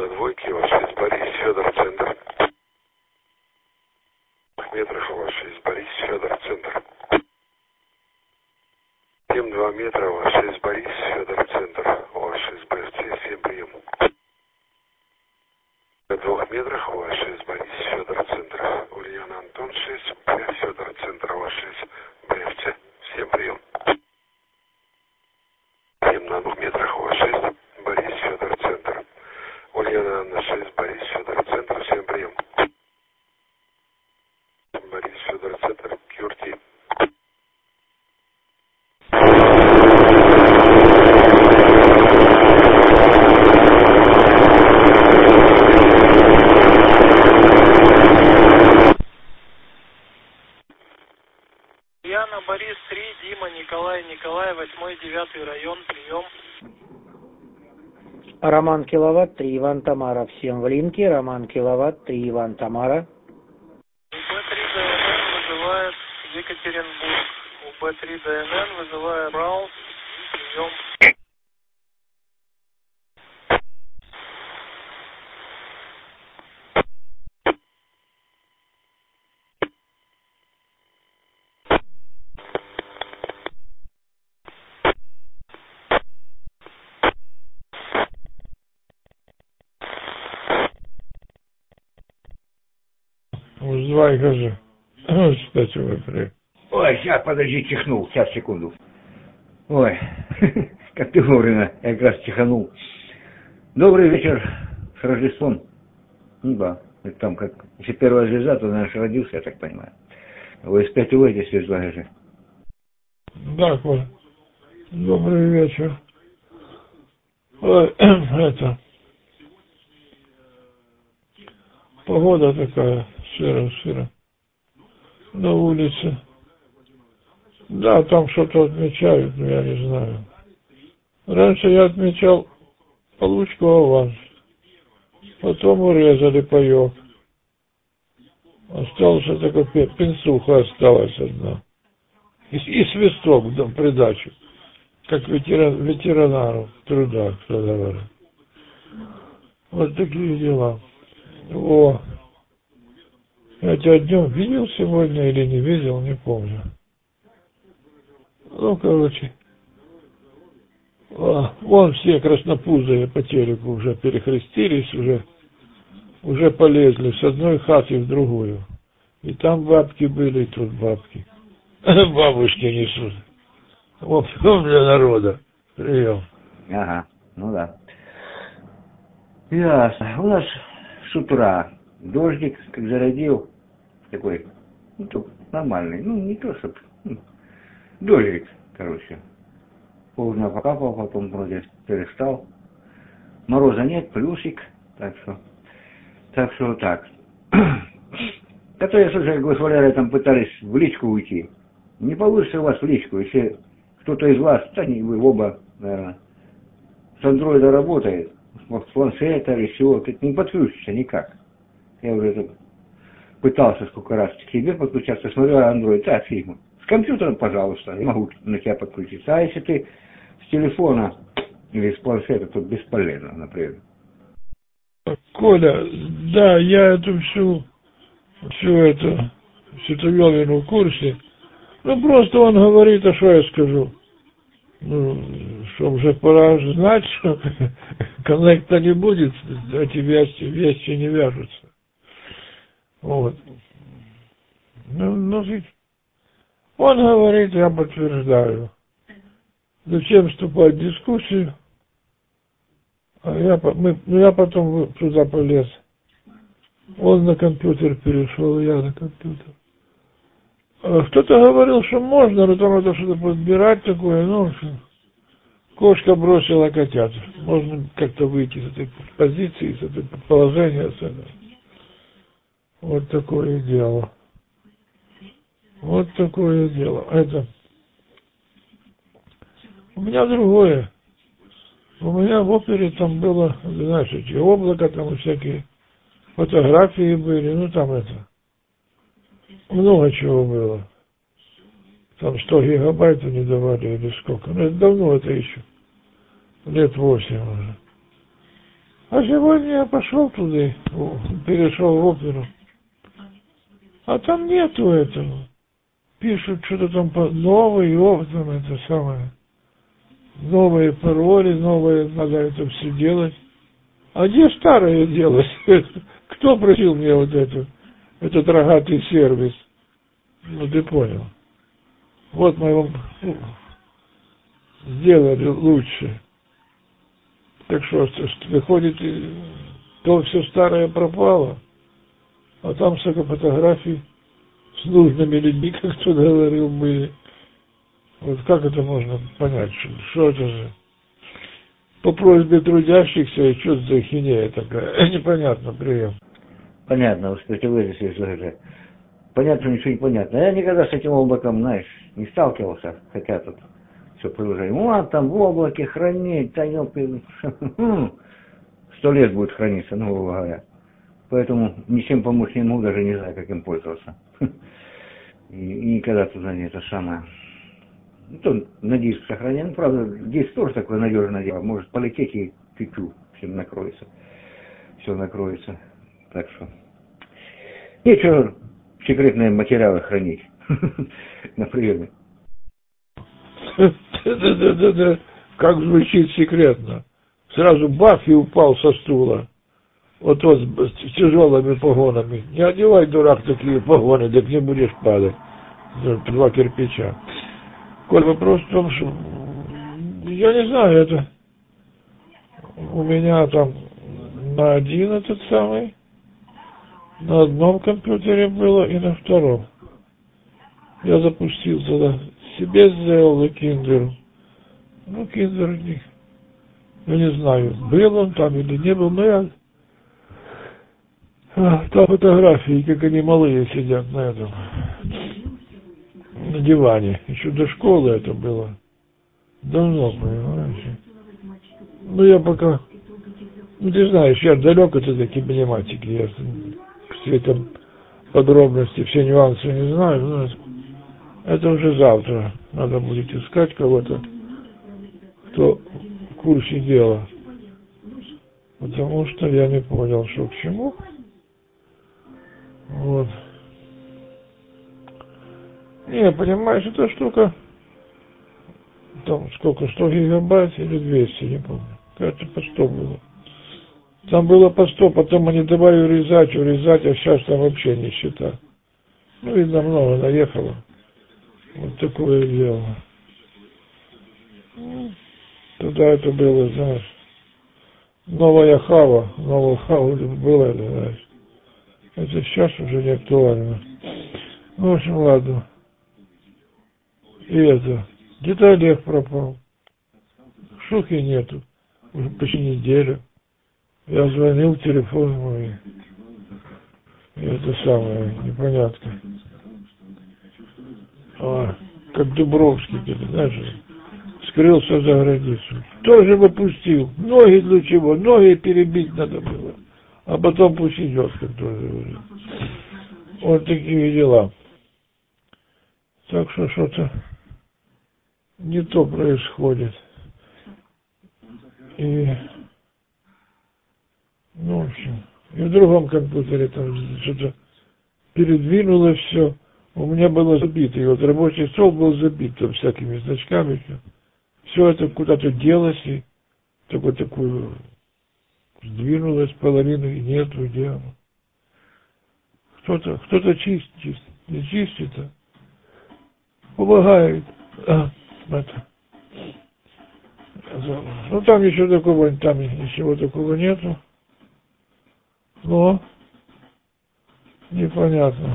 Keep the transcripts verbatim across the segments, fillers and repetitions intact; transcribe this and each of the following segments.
на двойке, ваш из Борис Федор, центр. В метрах ваш из Борис Федор, центр. семь два метра, ваш из Борис Федор, центр. Ваш из БФЦ, семь прием. На двух метрах, ваш из Борис Федор, центр. Ульяна Антон, шесть, Федор, центр, ваш из БФЦ, семь прием. семь на двух метрах, ваш из Борис Федор, центр. Ульяна Анна, шесть, Борис Федор, центр, семь прием. Борис Федор, центр, Кюрти. Яна, Борис, три, Дима, Николай, Николай, восьмой, девятый район, прием. Роман Киловатт, три, Иван Тамара, всем в линке. Роман Киловатт, три, Иван Тамара. УБ три ДНН вызывает Екатеринбург. УБ три ДНН вызывает Браус, прием. Вызывай, скажи. Кстати, вы. Ой, сейчас, подожди, чихнул, сейчас, секунду. Ой, как ты вовремя, я как раз чиханул. Добрый вечер, с Рождеством. Ну да, это там как, если первая звезда, то, наверное, родился, я так понимаю. Вы из пять увидите звезда же. Да, Коль. Добрый вечер. Ой, это... Погода такая, сыро-сыро. На улице. Да, там что-то отмечают, но я не знаю. Раньше я отмечал получку аванс. Потом урезали паёк. Остался такой пенсуха осталась одна. И, и свисток в придачу. Как ветеран, ветеранару труда, кто говорит. Вот такие дела. О, я тебя днем видел сегодня или не видел, не помню. Ну, короче. О, вон все краснопузые по телеку уже перехрестились, уже, уже полезли с одной хаты в другую. И там бабки были, и тут бабки. Бабушки несут. Вот для народа. Прием. Ага, ну да. Ясно. У нас с утра дождик, как зарядил, такой, ну, нормальный, ну, не то, чтобы, ну, дождик, короче. Поздно покапал, потом вроде перестал. Мороза нет, плюсик, так что, так что вот так. Это я слышал, как вы с Валерой там пытались в личку уйти. Не получится у вас в личку, если кто-то из вас, да не вы оба, наверное, с андроида работает, с планшета или всего, ты не подключишься никак. Я уже это пытался сколько раз к тебе подключаться, смотрю, андроид, да, фильмы. С компьютером, пожалуйста, я могу на тебя подключиться. А если ты с телефона или с планшета, то бесполезно, например. Коля, да, я эту всю, всю эту, всю эту Вовину в курсе. Ну, просто он говорит, а что я скажу? Ну, что уже пора знать, что коннекта не будет, эти вещи, вещи не вяжутся. Вот. Ну, ну, он говорит, я подтверждаю. Зачем вступать в дискуссию? А я, мы, ну, я потом туда полез. Он на компьютер перешел, я на компьютер. А кто-то говорил, что можно, но там надо что-то подбирать такое, ну, кошка бросила котят. Можно как-то выйти с этой позиции, с этой положения. С этого. Вот такое дело. Вот такое дело. Это... У меня другое. У меня в опере там было, знаешь, эти облака, там всякие фотографии были, ну там это, много чего было. Там сто гигабайтов не давали или сколько. Ну это давно это еще. Лет восемь уже. А А сегодня я пошел туда, перешел в оперу. А там нету этого. Пишут что-то там по... новый опытом, это самое. Новые пароли, новые, надо это все делать. А где старое делать? Кто просил мне вот это, этот рогатый сервис? Ну, ты понял. Вот мы вам ну, сделали лучше. Так что, выходит, то все старое пропало, а там столько фотографий с нужными людьми, как кто говорил, были. Вот как это можно понять, что, что это же? По просьбе трудящихся, и что за хинея такая? Непонятно, прием. Понятно, что ты выразились уже. Понятно, что ничего не понятно. Я никогда с этим облаком, знаешь, не сталкивался, хотя тут все продолжаем. Ну, а там в облаке хранить, тайнёпи, сто лет будет храниться, ну, говоря. Поэтому ничем помочь не могу, даже не знаю, как им пользоваться. И, и никогда туда не это самое. Ну, то на диск сохраняем. Ну, правда, диск тоже такое надежное дело. Может полететь и тю-тю, все накроется. Все накроется. Так что нечего секретные материалы хранить на приеме. Да-да-да-да, как звучит секретно. Сразу бах и упал со стула. Вот тот с тяжелыми погонами. Не одевай, дурак, такие погоны, так не будешь падать. Два кирпича. Коль, вопрос в том, что я не знаю, это у меня там на один этот самый, на одном компьютере было и на втором. Я запустил туда, себе сделал и Киндеру. Ну, Киндер, я не знаю, был он там или не был, но я... А, там фотографии, как они малые сидят на этом, на диване. Еще до школы это было. Давно, понимаешь. Ну, я пока... Ну, ты знаешь, я далек от этой кибернетики. Я все это подробности, все нюансы не знаю. Но это уже завтра. Надо будет искать кого-то, кто в курсе дела. Потому что я не понял, что к чему. Вот. Не, понимаешь, эта штука, там сколько, сто гигабайт или двести, не помню. Кажется, по сто было. Там было по сто, потом они давали урезать, урезать, а сейчас там вообще нищета. Ну, видно, много наехало. Вот такое дело. Тогда это было, знаешь, новая хава, новая хава было, это, знаешь. Это сейчас уже не актуально. Ну, в общем, ладно. И это, где-то Олег пропал. Шухи нету. Уже почти неделю. Я звонил, телефон мой. И это самое, непонятно. А, как Дубровский, ты знаешь, скрылся за границу. Тоже выпустил. Ноги для чего? Ноги перебить надо было. А потом пусть идет, как тоже говорит. Вот такие дела. Так что что-то не то происходит. И, ну, в общем, и в другом компьютере там что-то передвинулось все. У меня было забито. И вот рабочий стол был забит там всякими значками. Все это куда-то делось, и такую такую сдвинулось половину, и нету, где оно. Кто-то, кто-то чистит, чистит, не чистит, а помогает. А, это. Ну, там ничего такого, там ничего такого нету. Но непонятно.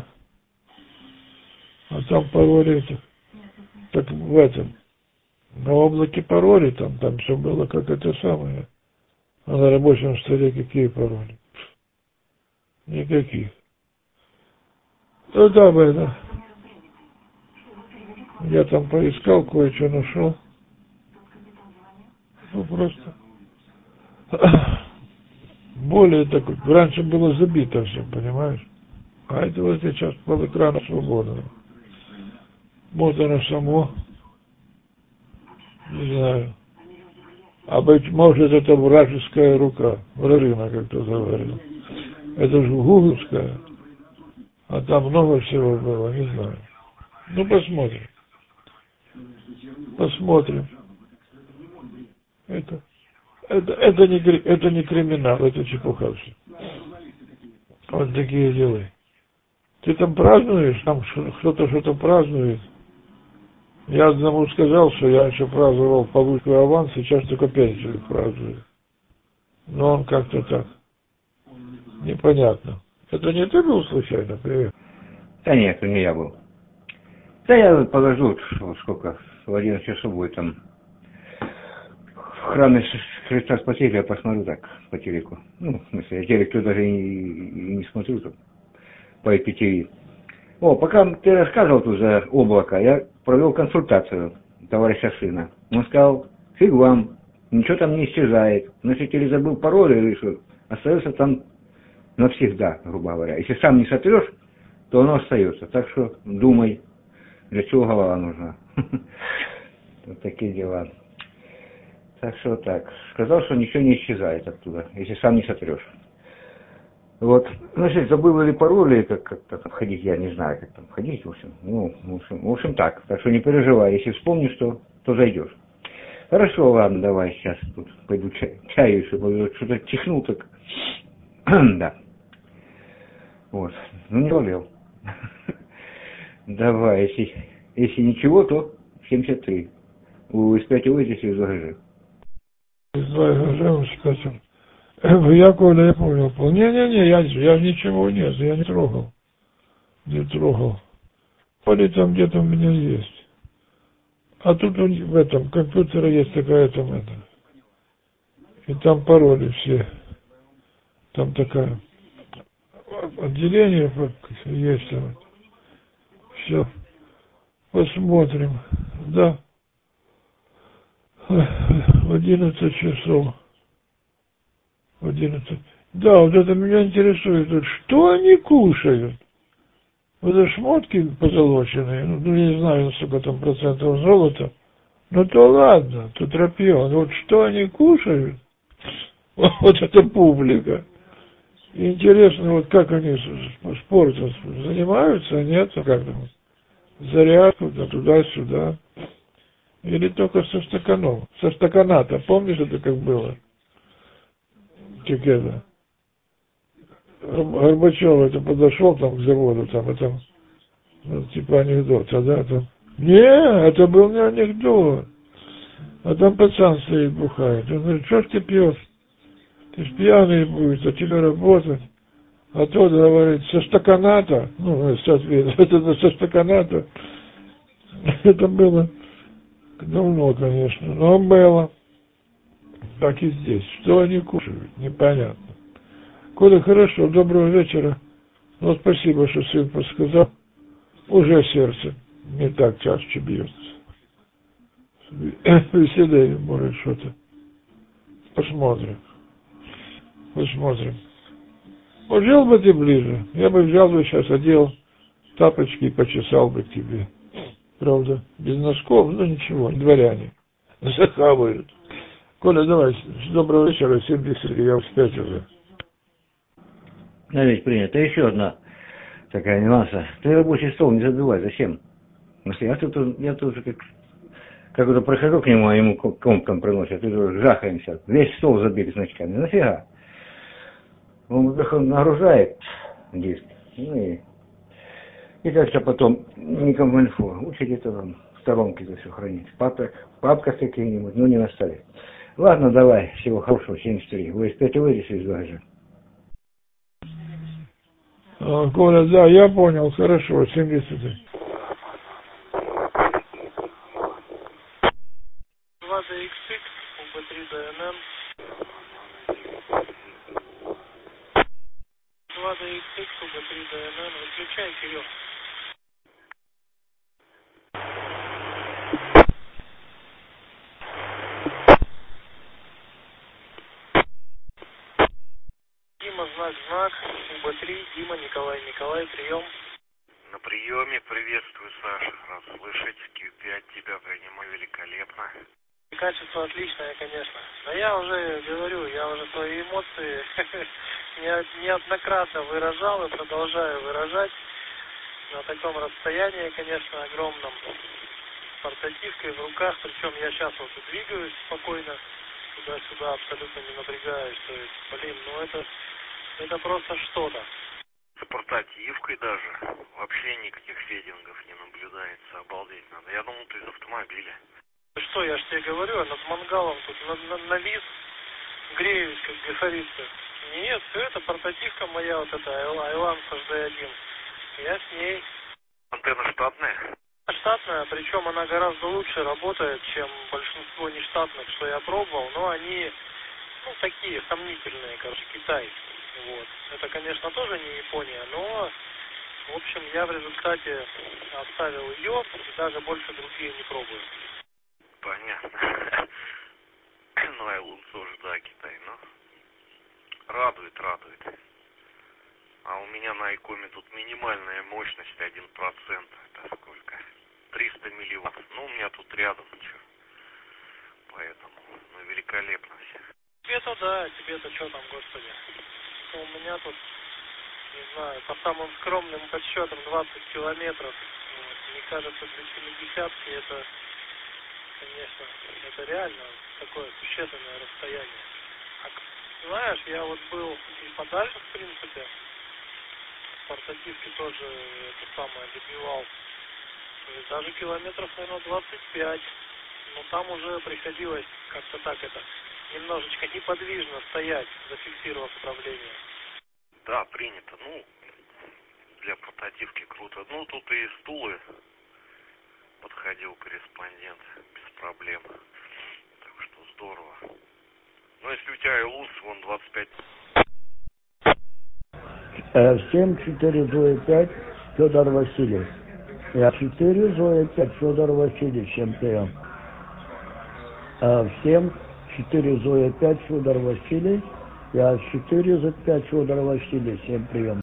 А там пароли, так в этом, на облаке пароли, там, там все было как это самое. А на рабочем столе какие пароли? Никаких. Ну да, это. Я там поискал, кое-что нашел. Ну просто. Более так, раньше было забито все, понимаешь? А это вот сейчас пол экрана свободно. Вот оно само. Не знаю. А быть может, это вражеская рука, вражина, как кто говорил. Это же гугловская. А там много всего было, не знаю. Ну, посмотрим. Посмотрим. Это, это, это, не, это не криминал, это чепуха все. Вот такие дела. Ты там празднуешь, там кто-то что-то празднует. Я одному сказал, что я еще праздновал получку аванс, сейчас только пенсию праздную. Но он как-то так. Непонятно. Это не ты был случайно? Привет. Да нет, это не я был. Да я подожду, сколько, в одиннадцать часов будет там. В храме Христа Спасителя я посмотрю так, по телеку. Ну, в смысле, я телек даже и, и не смотрю тут, по ай пи ти ви. О, пока ты рассказывал тут за облако, я провел консультацию товарища сына. Он сказал, фиг вам, ничего там не исчезает. Значит, или забыл пароль, или что, остается там навсегда, грубо говоря. Если сам не сотрешь, то оно остается. Так что думай, для чего голова нужна. Вот такие дела. Так что так. Сказал, что ничего не исчезает оттуда, если сам не сотрешь. Вот. Значит, забыл ли пароль, или как, как там ходить, я не знаю, как там ходить, в общем. Ну, в общем, в общем так. Так что не переживай, если вспомнишь, то, то зайдешь. Хорошо, ладно, давай сейчас тут пойду чай, чаю еще, что-то чихнул так. Да. Вот. Ну, не болел. Давай, если, если ничего, то семьдесят три. У эс пять о здесь из ОГЖ. Из ОГЖ спросил. Я, Коля, я понял. Не-не-не, я, я ничего нет, я не трогал. Не трогал. Пароль там где-то у меня есть. А тут в этом компьютере есть такая там это. И там пароли все. Там такая отделение есть. Все. Посмотрим. Да. В одиннадцать часов. В одиннадцать. Да, вот это меня интересует. Вот что они кушают? Вот это шмотки позолоченные. Ну, ну, я не знаю, сколько там процентов золота. Ну, то ладно, то тропион. Вот что они кушают? Вот эта публика. Интересно, вот как они спортом занимаются, нет? Как там? Зарядку, да, туда-сюда. Или только со стаканом. Со стаканата. Помнишь, это как было? Как это? Горбачев это подошел там к заводу, там, это, ну, типа анекдота, да, там. Не, это был не анекдот. А там пацан стоит, бухает. Он говорит, что ж ты пьешь? Ты ж пьяный будешь, а тебе работать. А тот говорит, со стаканата, ну, соответственно, это со стаканата. Это было давно, конечно, но было. Так и здесь. Что они кушают, непонятно. Коля, хорошо, доброго вечера. Ну, спасибо, что сын подсказал. Уже сердце не так чаще бьется. Веселее, может, что-то. Посмотрим. Посмотрим. Взял бы ты ближе. Я бы взял бы сейчас, одел тапочки и почесал бы к тебе. Правда, без носков, ну ничего, дворяне. Захавают. Коля, давай, доброго вечера, семьдесят, я успеть уже. Да ведь принято. Еще одна такая нюанса. Ты рабочий стол не забивай. Зачем? Я тут, я тут как, как это прохожу к нему, а ему комп там приносят, и жахаемся. Весь стол забит значками. Нафига? Он нагружает диск. Ну и, и как-то потом никому инфо. Лучше где-то там в сторонке это все хранить. Папка, папка с каким-нибудь, ну не на столе. Ладно, давай. Всего хорошего. семьдесят три. Вы из пяти выйдете из ОГЖ. А, Коля, да, я понял, хорошо, семьдесят три. два дэ икс икс, у бэ три дэ эн эн. два дэ икс икс, у бэ три дэ эн эн. Выключай, Кирилл. Дима, знак, знак. у бэ три, Дима, Николай, Николай, прием. На приеме, приветствую, Саша. Рад слышать. кью пять тебя принимаю великолепно. Качество отличное, конечно. Но я уже говорю, я уже свои эмоции неоднократно выражал и продолжаю выражать на таком расстоянии, конечно, огромном. С портативкой в руках, причем я сейчас вот и двигаюсь спокойно, туда-сюда абсолютно не напрягаюсь. То есть, блин, ну это, это просто что-то. С портативкой даже вообще никаких федингов не наблюдается, обалдеть надо. Я думал, ты из автомобиля. Что, я ж тебе говорю, над мангалом тут на, на, навис, греюсь, как говорится. Нет, все это портативка моя, вот эта Айланс эйч ди один. Я с ней. Антенна штатная? Штатная, причем она гораздо лучше работает, чем большинство нештатных, что я пробовал, но они, ну, такие сомнительные, короче, Китай. Вот. Это, конечно, тоже не Япония, но, в общем, я в результате оставил ее и даже больше другие не пробую. Понятно. Ну, Айлун тоже, да, Китай, но радует, радует. А у меня на Айкоме тут минимальная мощность один процент. Это сколько? триста милливатт. Ну, у меня тут рядом, ничего. Поэтому, ну, великолепно все. Тебе-то да, тебе-то что там, господи. У меня тут, не знаю, по самым скромным подсчетам двадцать километров. Вот. Мне кажется, для семидесятки это, конечно, это реально такое существенное расстояние. А, знаешь, я вот был и подальше, в принципе, портативки тоже это самое добивал. Даже километров, наверное, двадцать пять. Но там уже приходилось как-то так это, немножечко неподвижно стоять, зафиксировав управление. Да, принято. Ну, для портативки круто. Ну, тут и стулы подходил корреспондент без проблем. Так что здорово. Ну, если у тебя и луз, вон двадцать пять. семь четыре Зоя пять Федор Васильевич. Я четыре Зоя пять Федор Васильевич, всем прием. Всем четыре Зоя пять Федор Васильевич. Я четыре за пять Федор Васильевич, всем прием.